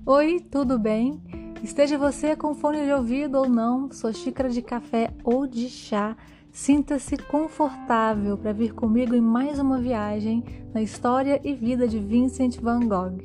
Oi, tudo bem? Esteja você com fone de ouvido ou não, sua xícara de café ou de chá, sinta-se confortável para vir comigo em mais uma viagem na história e vida de Vincent van Gogh.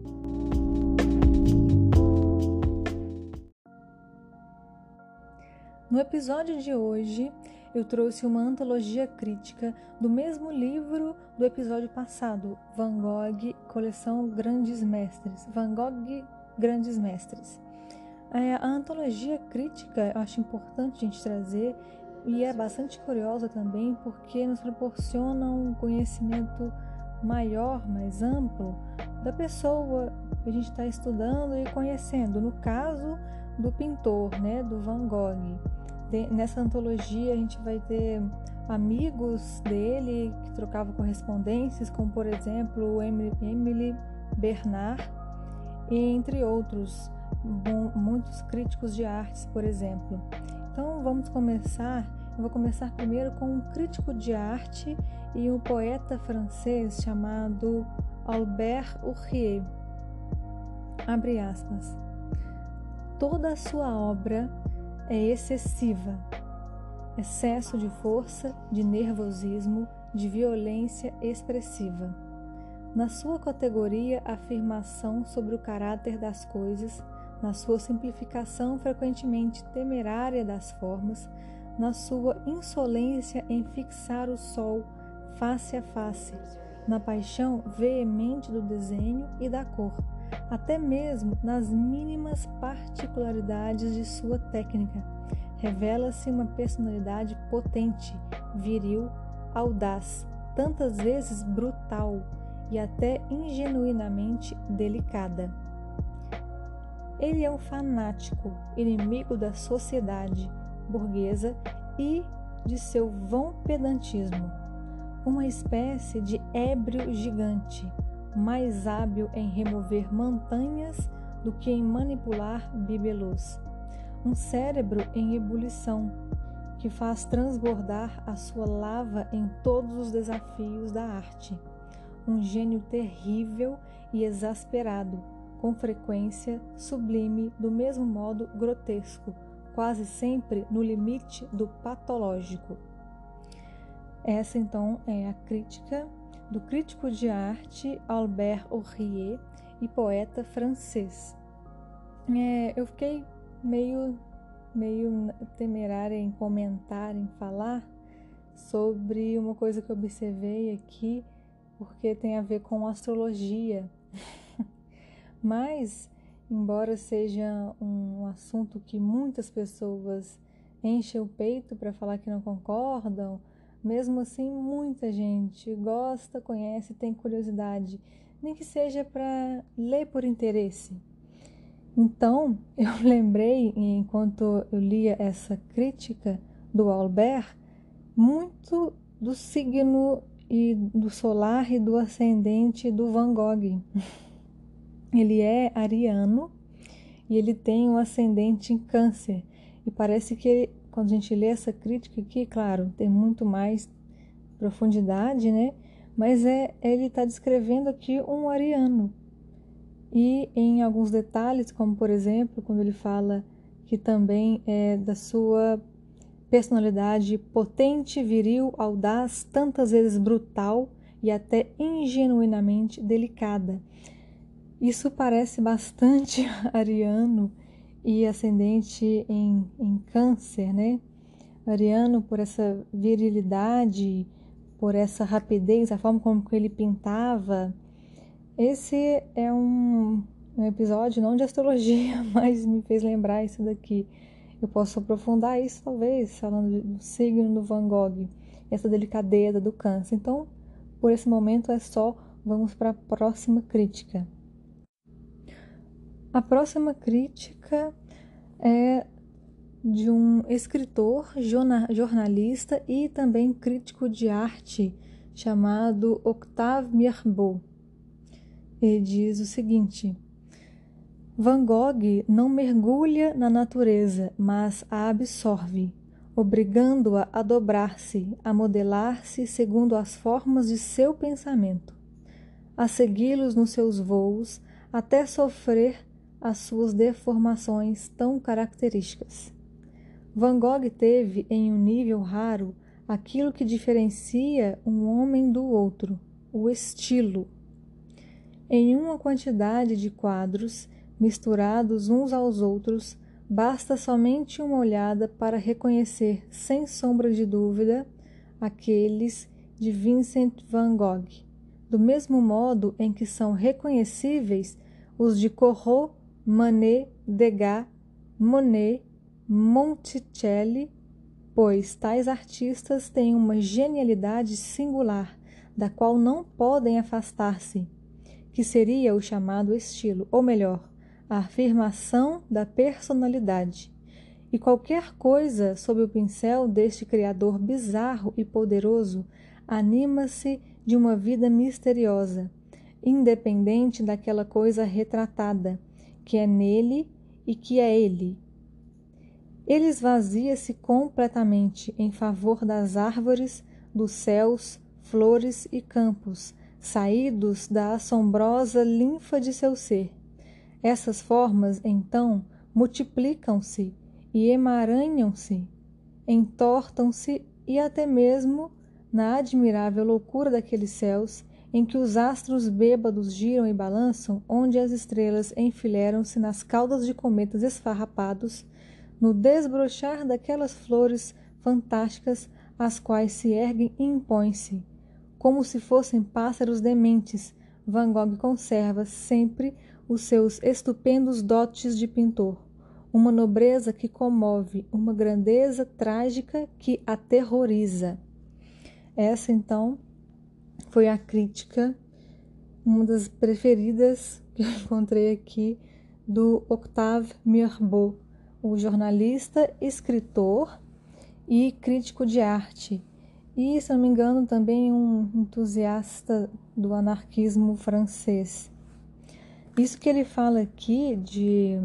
No episódio de hoje, eu trouxe uma antologia crítica do mesmo livro do episódio passado, Van Gogh, coleção Grandes Mestres, Van Gogh Grandes Mestres. A antologia crítica eu acho importante a gente trazer e é bastante curiosa também porque nos proporciona um conhecimento maior, mais amplo da pessoa que a gente está estudando e conhecendo, no caso do pintor, do Van Gogh. Nessa antologia a gente vai ter amigos dele que trocavam correspondências, como por exemplo o Emile Bernard, entre outros, muitos críticos de artes, por exemplo. Então eu vou começar primeiro com um crítico de arte e um poeta francês chamado Albert Hourrier. Abre aspas. Toda a sua obra é excessiva, excesso de força, de nervosismo, de violência expressiva. Na sua categoria afirmação sobre o caráter das coisas, na sua simplificação frequentemente temerária das formas, na sua insolência em fixar o sol face a face, na paixão veemente do desenho e da cor, até mesmo nas mínimas particularidades de sua técnica, revela-se uma personalidade potente, viril, audaz, tantas vezes brutal e até ingenuinamente delicada. Ele é um fanático, inimigo da sociedade burguesa e de seu vão pedantismo, uma espécie de ébrio gigante, mais hábil em remover montanhas do que em manipular bibelôs. Um cérebro em ebulição, que faz transbordar a sua lava em todos os desafios da arte. Um gênio terrível e exasperado, com frequência sublime, do mesmo modo grotesco, quase sempre no limite do patológico. Essa então é a crítica do crítico de arte Albert Hourrier e poeta francês. Eu fiquei meio temerária em comentar, em falar sobre uma coisa que eu observei aqui, porque tem a ver com astrologia. Mas, embora seja um assunto que muitas pessoas enchem o peito para falar que não concordam, mesmo assim, muita gente gosta, conhece, tem curiosidade, nem que seja para ler por interesse. Então, eu lembrei, enquanto eu lia essa crítica do Albert, muito do signo e do solar e do ascendente do Van Gogh. Ele é ariano e ele tem um ascendente em Câncer. E parece que quando a gente lê essa crítica aqui, claro, tem muito mais profundidade, mas ele está descrevendo aqui um ariano. E em alguns detalhes, como por exemplo, quando ele fala que também é da sua personalidade potente, viril, audaz, tantas vezes brutal e até ingenuinamente delicada. Isso parece bastante ariano e ascendente em Câncer, Ariano por essa virilidade, por essa rapidez, a forma como ele pintava. Esse é um episódio não de astrologia, mas me fez lembrar isso daqui. Eu posso aprofundar isso talvez, falando do signo do Van Gogh, essa delicadeza do Câncer. Então, por esse momento é só, vamos para a próxima crítica. A próxima crítica é de um escritor, jornalista e também crítico de arte chamado Octave Mirbeau. Ele diz o seguinte: Van Gogh não mergulha na natureza, mas a absorve, obrigando-a a dobrar-se, a modelar-se segundo as formas de seu pensamento, a segui-los nos seus voos, até sofrer as suas deformações tão características. Van Gogh teve, em um nível raro, aquilo que diferencia um homem do outro, o estilo. Em uma quantidade de quadros, misturados uns aos outros, basta somente uma olhada para reconhecer, sem sombra de dúvida, aqueles de Vincent van Gogh, do mesmo modo em que são reconhecíveis os de Corot, Manet, Degas, Monet, Monticelli, pois tais artistas têm uma genialidade singular, da qual não podem afastar-se, que seria o chamado estilo, ou melhor, a afirmação da personalidade. E qualquer coisa sob o pincel deste criador bizarro e poderoso anima-se de uma vida misteriosa, independente daquela coisa retratada, que é nele e que é ele. Ele esvazia-se completamente em favor das árvores, dos céus, flores e campos, saídos da assombrosa linfa de seu ser. Essas formas, então, multiplicam-se e emaranham-se, entortam-se e até mesmo, na admirável loucura daqueles céus, em que os astros bêbados giram e balançam, onde as estrelas enfileiram-se nas caudas de cometas esfarrapados, no desbrochar daquelas flores fantásticas, as quais se erguem e impõem-se, como se fossem pássaros dementes, Van Gogh conserva sempre os seus estupendos dotes de pintor, uma nobreza que comove, uma grandeza trágica que aterroriza. Essa, então, foi a crítica, uma das preferidas que eu encontrei aqui, do Octave Mirbeau, o jornalista, escritor e crítico de arte. E, se não me engano, também um entusiasta do anarquismo francês. Isso que ele fala aqui de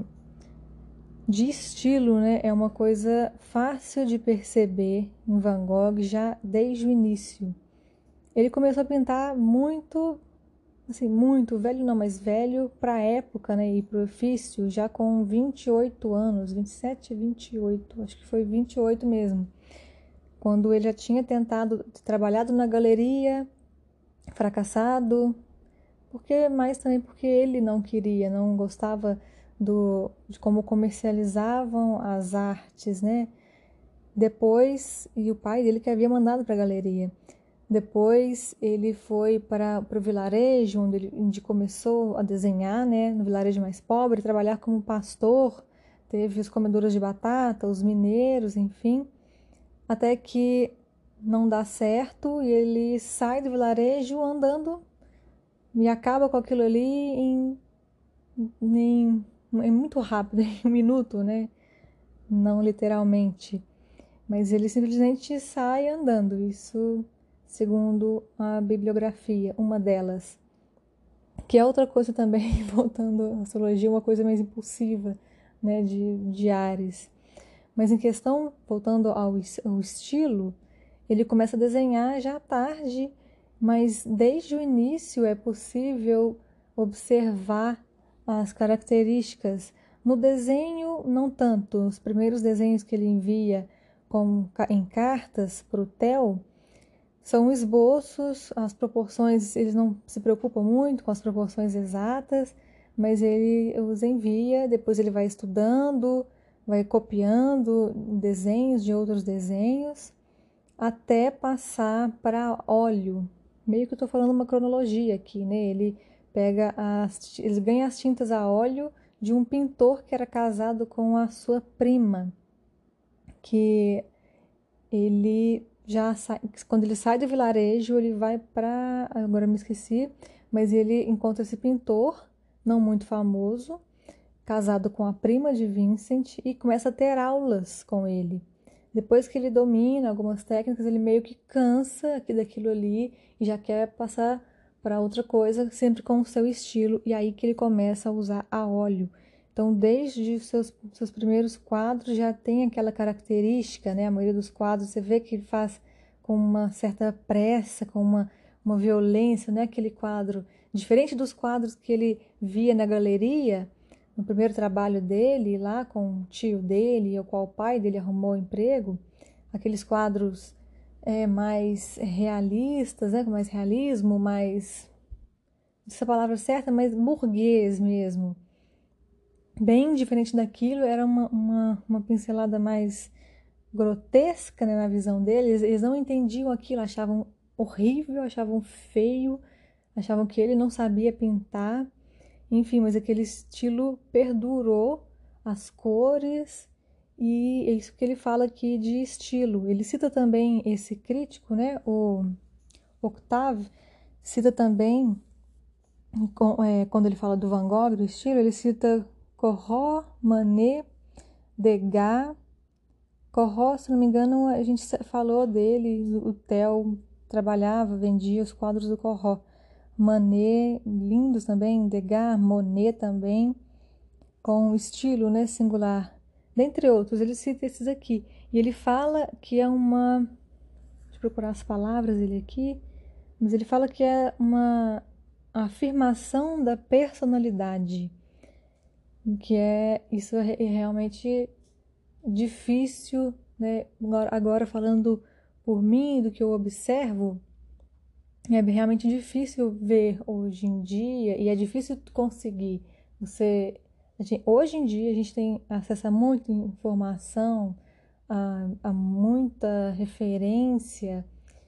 estilo, né, é uma coisa fácil de perceber em Van Gogh já desde o início. Ele começou a pintar muito velho não, mas velho para a época, né, e para o ofício, já com 28 anos, 27, 28, acho que foi 28 mesmo. Quando ele já tinha trabalhado na galeria, fracassado, mas também porque ele não queria, não gostava de como comercializavam as artes, né? Depois, e o pai dele que havia mandado para a galeria. Depois ele foi para o vilarejo, onde começou a desenhar, né? No vilarejo mais pobre, trabalhar como pastor, teve os comedores de batata, os mineiros, enfim, até que não dá certo e ele sai do vilarejo andando e acaba com aquilo ali em muito rápido, em um minuto, né? Não literalmente, mas ele simplesmente sai andando, isso segundo a bibliografia, uma delas. Que é outra coisa também, voltando à astrologia, uma coisa mais impulsiva, né, de Áries. Mas em questão, voltando ao estilo, ele começa a desenhar já à tarde, mas desde o início é possível observar as características. No desenho, não tanto. Os primeiros desenhos que ele envia em cartas para o Theo são esboços, as proporções, eles não se preocupam muito com as proporções exatas, mas ele os envia, depois ele vai estudando, vai copiando desenhos de outros desenhos, até passar para óleo. Meio que eu estou falando uma cronologia aqui, né? Ele ganha as tintas a óleo de um pintor que era casado com a sua prima, que ele já sai, quando ele sai do vilarejo, ele vai para, agora me esqueci, mas ele encontra esse pintor, não muito famoso, casado com a prima de Vincent, e começa a ter aulas com ele. Depois que ele domina algumas técnicas, ele meio que cansa daquilo ali e já quer passar para outra coisa, sempre com o seu estilo, e aí que ele começa a usar a óleo. Então, desde os seus primeiros quadros já tem aquela característica, né? A maioria dos quadros você vê que faz com uma certa pressa, com uma violência, né? Aquele quadro, diferente dos quadros que ele via na galeria, no primeiro trabalho dele, lá com o tio dele, ao qual o pai dele arrumou emprego, aqueles quadros mais realistas, né, com mais realismo, mais, essa palavra certa, mais burguês mesmo. Bem diferente daquilo, era uma pincelada mais grotesca, né, na visão deles. Eles não entendiam aquilo, achavam horrível, achavam feio, achavam que ele não sabia pintar. Enfim, mas aquele estilo perdurou, as cores, e é isso que ele fala aqui de estilo. Ele cita também esse crítico, né, o Octave, cita também, quando ele fala do Van Gogh, do estilo, ele cita Corot, Manet, Degas. Corot, se não me engano, a gente falou dele, o Theo trabalhava, vendia os quadros do Corot. Manet, lindos também, Degas, Monet também, com estilo, né, singular. Dentre outros, ele cita esses aqui. E ele fala que é uma... Deixa eu procurar as palavras dele aqui. Mas ele fala que é uma afirmação da personalidade. Que isso é realmente difícil, né? Agora falando por mim, do que eu observo, é realmente difícil ver hoje em dia, e é difícil conseguir. Hoje em dia a gente tem acesso a muita informação, a muita referência,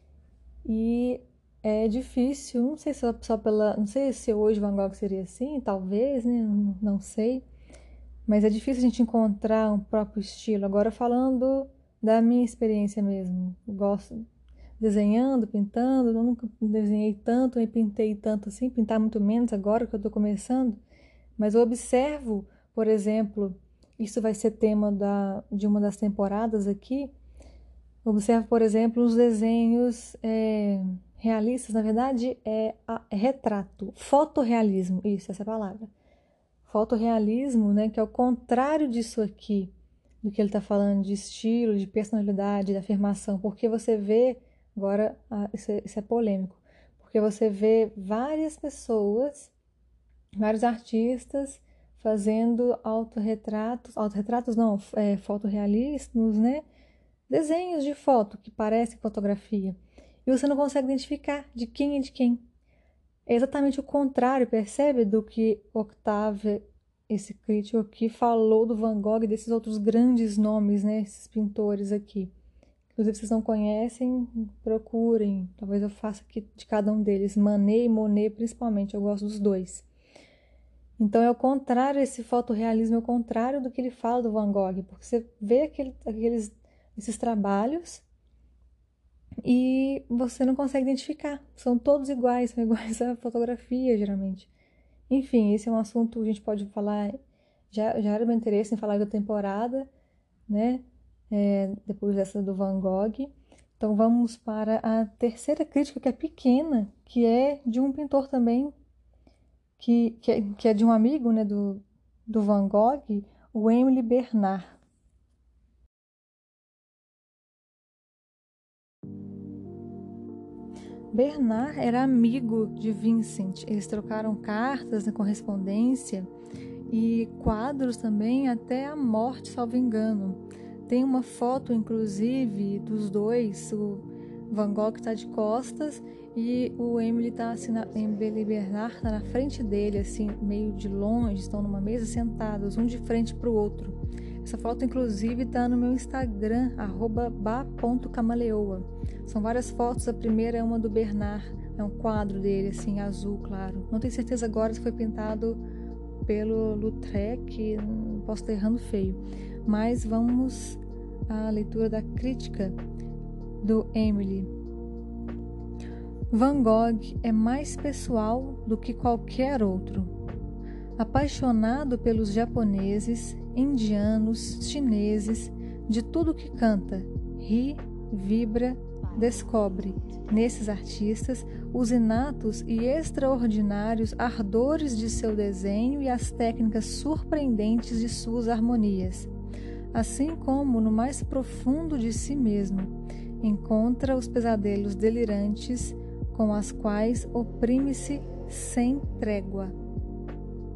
e é difícil, não sei se só não sei se hoje Van Gogh seria assim, talvez, né? Não sei. Mas é difícil a gente encontrar um próprio estilo. Agora falando da minha experiência mesmo. Eu gosto desenhando, pintando, eu nunca desenhei tanto, nem pintei tanto assim, pintar muito menos agora que eu estou começando. Mas eu observo, por exemplo, isso vai ser tema de uma das temporadas aqui. Eu observo, por exemplo, os desenhos realistas, na verdade é retrato, fotorrealismo, isso, essa é a palavra. Fotorrealismo, né, que é o contrário disso aqui, do que ele está falando de estilo, de personalidade, de afirmação, porque você vê, agora isso é polêmico, porque você vê várias pessoas, vários artistas fazendo autorretratos não, fotorrealismos, né, desenhos de foto que parecem fotografia, e você não consegue identificar de quem é de quem. É exatamente o contrário, percebe, do que Octave, esse crítico aqui, falou do Van Gogh e desses outros grandes nomes, né, esses pintores aqui. Inclusive, vocês não conhecem, procurem. Talvez eu faça aqui de cada um deles. Manet e Monet, principalmente, eu gosto dos dois. Então, é o contrário, esse fotorrealismo é o contrário do que ele fala do Van Gogh, porque você vê esses trabalhos e você não consegue identificar. São todos iguais, são iguais à fotografia, geralmente. Enfim, esse é um assunto que a gente pode falar, já era meu interesse em falar da temporada, né? Depois dessa do Van Gogh. Então vamos para a terceira crítica, que é pequena, que é de um pintor também, que é de um amigo, né, do Van Gogh, o Emile Bernard. Bernard era amigo de Vincent, eles trocaram cartas na correspondência e quadros também até a morte, salvo engano. Tem uma foto, inclusive, dos dois, o Van Gogh está de costas e o Emily Bernard está na frente dele, assim, meio de longe, estão numa mesa sentados, um de frente para o outro. Essa foto, inclusive, está no meu Instagram, @ba.camaleoa. São várias fotos, a primeira é uma do Bernard, é um quadro dele, assim, azul claro. Não tenho certeza agora se foi pintado pelo Lautrec, posso estar errando feio. Mas vamos à leitura da crítica do Emily. Van Gogh é mais pessoal do que qualquer outro. Apaixonado pelos japoneses, indianos, chineses, de tudo que canta, ri, vibra, descobre, nesses artistas, os inatos e extraordinários ardores de seu desenho e as técnicas surpreendentes de suas harmonias. Assim como no mais profundo de si mesmo, encontra os pesadelos delirantes com as quais oprime-se sem trégua.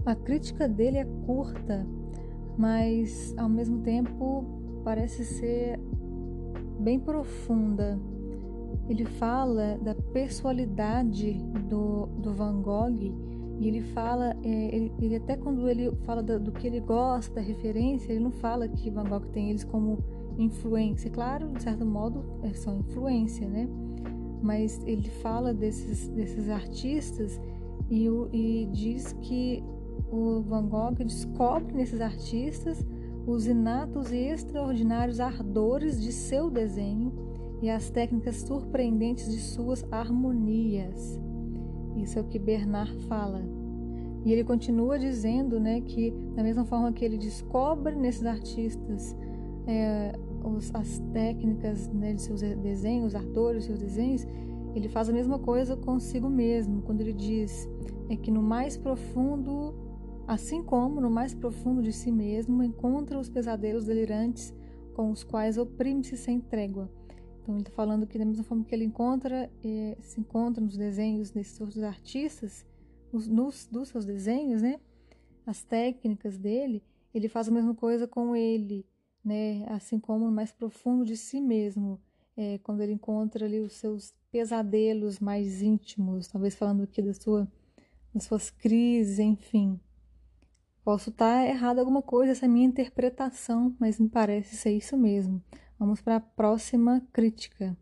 A crítica dele é curta, mas ao mesmo tempo parece ser bem profunda. Ele fala da personalidade do Van Gogh, e ele fala, ele até quando ele fala do que ele gosta, da referência, ele não fala que Van Gogh tem eles como influência. Claro, de certo modo, são influência, né? Mas ele fala desses artistas e diz que o Van Gogh descobre nesses artistas os inatos e extraordinários ardores de seu desenho e as técnicas surpreendentes de suas harmonias. Isso é o que Bernard fala. E ele continua dizendo, né, que da mesma forma que ele descobre nesses artistas as técnicas, né, de seus desenhos, os ardores de seus desenhos, ele faz a mesma coisa consigo mesmo, quando ele diz que no mais profundo, assim como no mais profundo de si mesmo, encontra os pesadelos delirantes com os quais oprime-se sem trégua. Então ele está falando que da mesma forma que ele se encontra nos desenhos desses outros artistas, dos seus desenhos, né, as técnicas dele, ele faz a mesma coisa com ele, né, assim como no mais profundo de si mesmo, quando ele encontra ali os seus pesadelos mais íntimos, talvez falando aqui das suas crises, enfim. Posso estar errado alguma coisa, essa é a minha interpretação, mas me parece ser isso mesmo. Vamos para a próxima crítica.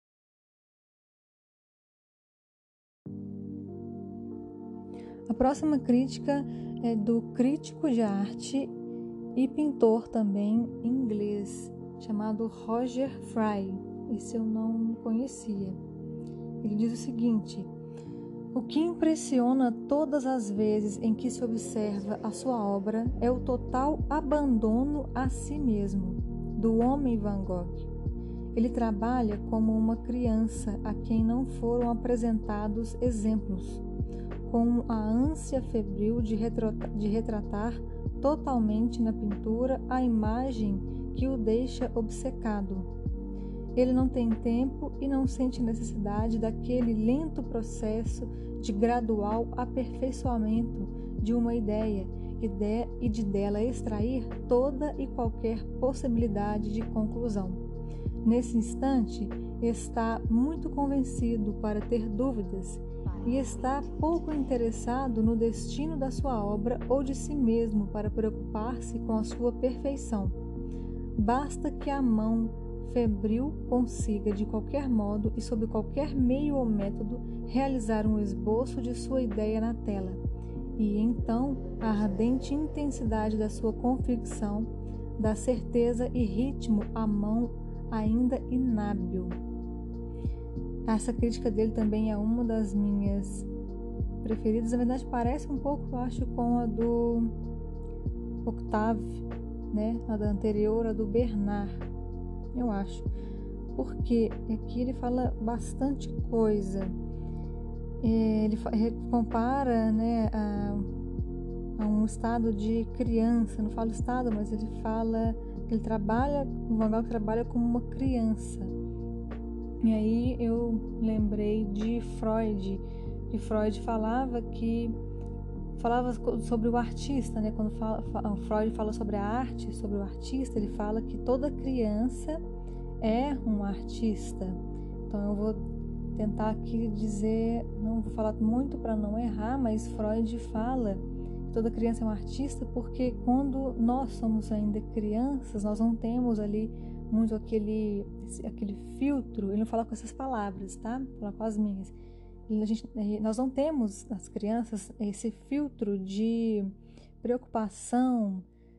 A próxima crítica é do crítico de arte e pintor também inglês, chamado Roger Fry. Esse eu não conhecia. Ele diz o seguinte: o que impressiona todas as vezes em que se observa a sua obra é o total abandono a si mesmo do homem Van Gogh. Ele trabalha como uma criança a quem não foram apresentados exemplos, com a ânsia febril de retratar totalmente na pintura a imagem que o deixa obcecado. Ele não tem tempo e não sente necessidade daquele lento processo de gradual aperfeiçoamento de uma ideia e de dela extrair toda e qualquer possibilidade de conclusão. Nesse instante, está muito convencido para ter dúvidas e está pouco interessado no destino da sua obra ou de si mesmo para preocupar-se com a sua perfeição. Basta que a mão febril consiga, de qualquer modo e sob qualquer meio ou método, realizar um esboço de sua ideia na tela, e então a ardente intensidade da sua convicção dá certeza e ritmo à mão ainda inábil. Essa crítica dele também é uma das minhas preferidas. Na verdade, parece um pouco, eu acho, com a do Octave, né? A da anterior, a do Bernard, eu acho. Porque aqui ele fala bastante coisa. Ele compara, né, a um estado de criança. Não fala estado, mas ele fala que o Van Gogh trabalha como uma criança. E aí eu lembrei de Freud, que Freud falava sobre o artista, né? Quando Freud fala sobre a arte, sobre o artista, ele fala que toda criança é um artista. Então eu vou tentar aqui dizer, não vou falar muito para não errar, mas Freud fala que toda criança é um artista porque quando nós somos ainda crianças, nós não temos ali muito aquele filtro. Ele não fala com essas palavras, tá? Fala com as minhas. Nós não temos, as crianças, esse filtro de preocupação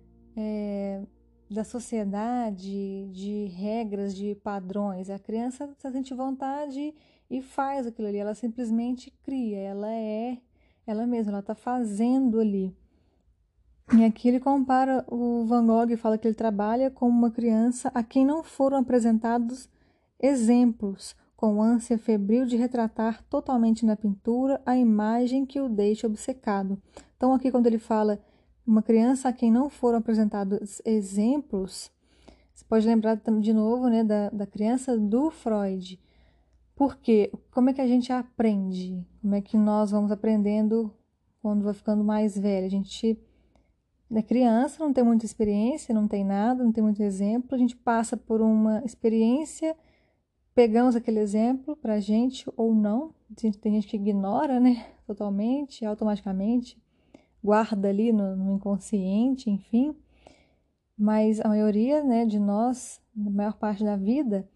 da sociedade, de regras, de padrões. A criança sente vontade e faz aquilo ali. Ela simplesmente cria. Ela é ela mesma. Ela está fazendo ali. E aqui ele compara o Van Gogh e fala que ele trabalha como uma criança a quem não foram apresentados exemplos, com ânsia febril de retratar totalmente na pintura a imagem que o deixa obcecado. Então aqui quando ele fala uma criança a quem não foram apresentados exemplos, você pode lembrar de novo, né, da criança do Freud. Porque como é que a gente aprende? Como é que nós vamos aprendendo quando vai ficando mais velha. A gente é criança, não tem muita experiência, não tem nada, não tem muito exemplo. A gente passa por uma experiência, pegamos aquele exemplo pra gente ou não. Tem gente que ignora, né, totalmente, automaticamente, guarda ali no inconsciente, enfim. Mas a maioria, né, de nós, na maior parte da vida,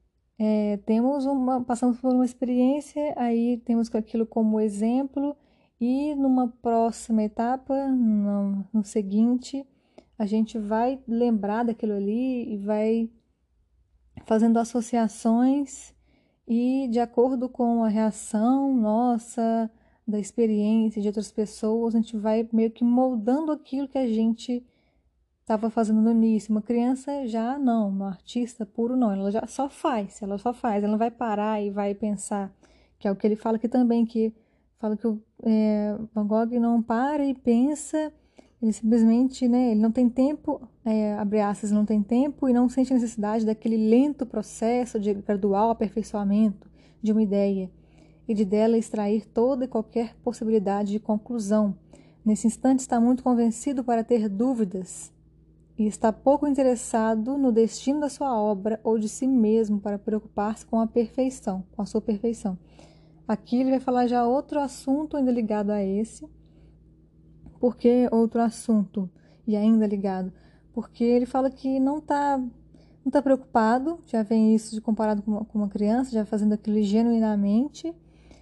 passamos por uma experiência, aí temos aquilo como exemplo, e numa próxima etapa, no seguinte, a gente vai lembrar daquilo ali e vai fazendo associações, e de acordo com a reação nossa, da experiência de outras pessoas, a gente vai meio que moldando aquilo que a gente estava fazendo no início. Uma criança já não, uma artista puro não, ela só faz, ela não vai parar e vai pensar, que é o que ele fala aqui também, que fala que o Van Gogh não para e pensa, ele simplesmente, né, ele não tem tempo, abre aspas, não tem tempo e não sente a necessidade daquele lento processo de gradual aperfeiçoamento de uma ideia e de dela extrair toda e qualquer possibilidade de conclusão. Nesse instante está muito convencido para ter dúvidas e está pouco interessado no destino da sua obra ou de si mesmo para preocupar-se com a perfeição, com a sua perfeição. Aqui ele vai falar já outro assunto ainda ligado a esse. Por que outro assunto e ainda ligado? Porque ele fala que não está preocupado, já vem isso comparado com uma criança, já fazendo aquilo genuinamente,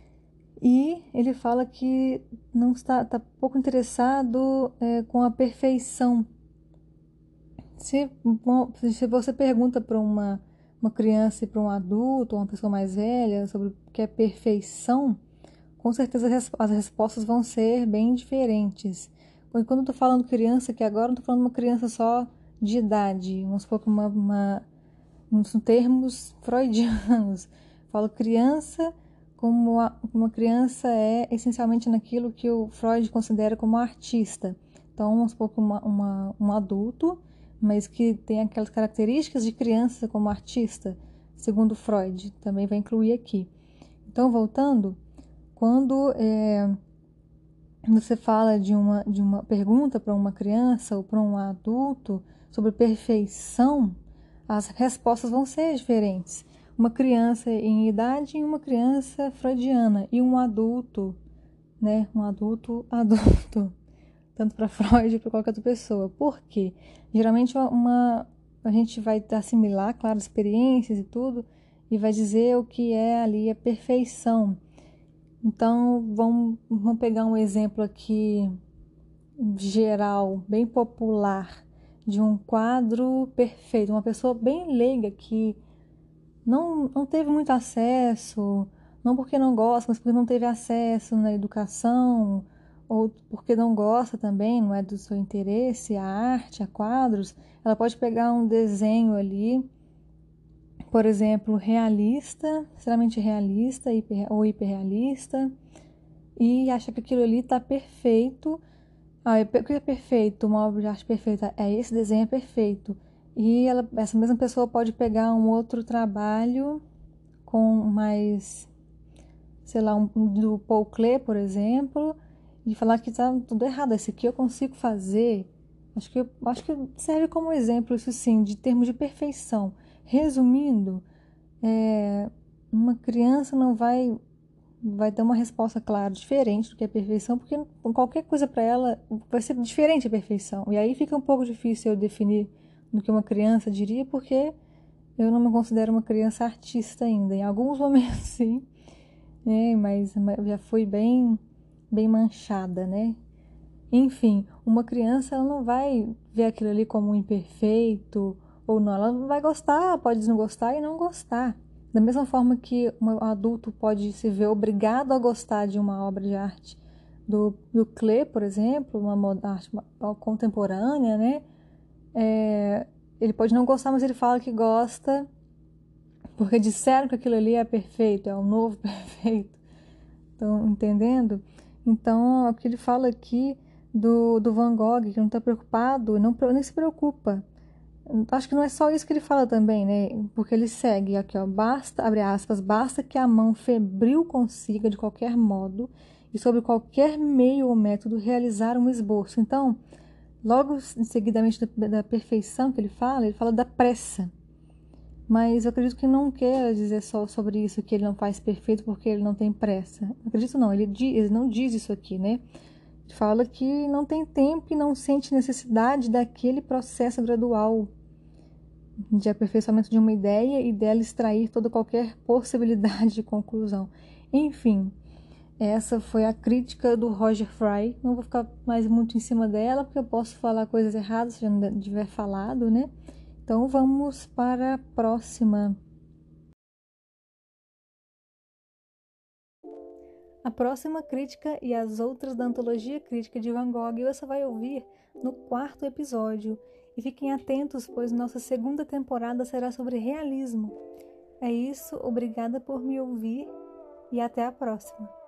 e ele fala que não está pouco interessado com a perfeição. Se você pergunta para uma criança e para um adulto, ou uma pessoa mais velha, sobre o que é perfeição, com certeza as respostas vão ser bem diferentes. Porque quando eu estou falando criança, que agora não estou falando uma criança só de idade, vamos supor que nos termos freudianos, falo criança como uma criança é essencialmente naquilo que o Freud considera como artista. Então, vamos supor que um adulto, mas que tem aquelas características de criança como artista, segundo Freud, também vai incluir aqui. Então, voltando, quando você fala de uma pergunta para uma criança ou para um adulto sobre perfeição, as respostas vão ser diferentes. Uma criança em idade e uma criança freudiana, e um adulto, né? Um adulto, tanto para Freud ou para qualquer outra pessoa. Por quê? Geralmente a gente vai assimilar, claro, experiências e tudo, e vai dizer o que é ali a perfeição. Então, vamos pegar um exemplo aqui geral, bem popular, de um quadro perfeito. Uma pessoa bem leiga que não teve muito acesso, não porque não gosta, mas porque não teve acesso na educação, ou porque não gosta também, não é do seu interesse, a arte, a quadros, ela pode pegar um desenho ali, por exemplo, realista, extremamente realista ou hiperrealista, e acha que aquilo ali está perfeito. O que é perfeito? Uma obra de arte perfeita? Esse desenho é perfeito. E essa mesma pessoa pode pegar um outro trabalho com mais, sei lá, do Paul Klee, por exemplo, e falar que está tudo errado. Esse aqui eu consigo fazer. Acho que serve como exemplo, isso sim, de termos de perfeição. Resumindo, uma criança não vai ter uma resposta, claro, diferente do que é perfeição, porque qualquer coisa para ela vai ser diferente a perfeição. E aí fica um pouco difícil eu definir no que uma criança diria, porque eu não me considero uma criança artista ainda. Em alguns momentos, sim, né? Mas já fui bem manchada, né? Enfim, uma criança ela não vai ver aquilo ali como um imperfeito ou não. Ela não vai gostar, pode não gostar e não gostar. Da mesma forma que um adulto pode se ver obrigado a gostar de uma obra de arte do Klee, por exemplo, uma arte contemporânea, né? Ele pode não gostar, mas ele fala que gosta porque disseram que aquilo ali é perfeito, é o novo perfeito. Estão entendendo? Então, o que ele fala aqui do Van Gogh, que não está preocupado, nem se preocupa. Acho que não é só isso que ele fala também, né? Porque ele segue aqui, ó, abre aspas, basta que a mão febril consiga, de qualquer modo, e sobre qualquer meio ou método realizar um esboço. Então, logo em seguidamente da perfeição que ele fala da pressa. Mas eu acredito que não quer dizer só sobre isso, que ele não faz perfeito porque ele não tem pressa. Acredito não, ele não diz isso aqui, né? Ele fala que não tem tempo e não sente necessidade daquele processo gradual de aperfeiçoamento de uma ideia e dela extrair toda qualquer possibilidade de conclusão. Enfim, essa foi a crítica do Roger Fry. Não vou ficar mais muito em cima dela, porque eu posso falar coisas erradas se já não tiver falado, né? Então vamos para a próxima. A próxima crítica e as outras da antologia crítica de Van Gogh você vai ouvir no 4º episódio. E fiquem atentos, pois nossa segunda temporada será sobre realismo. É isso, obrigada por me ouvir e até a próxima.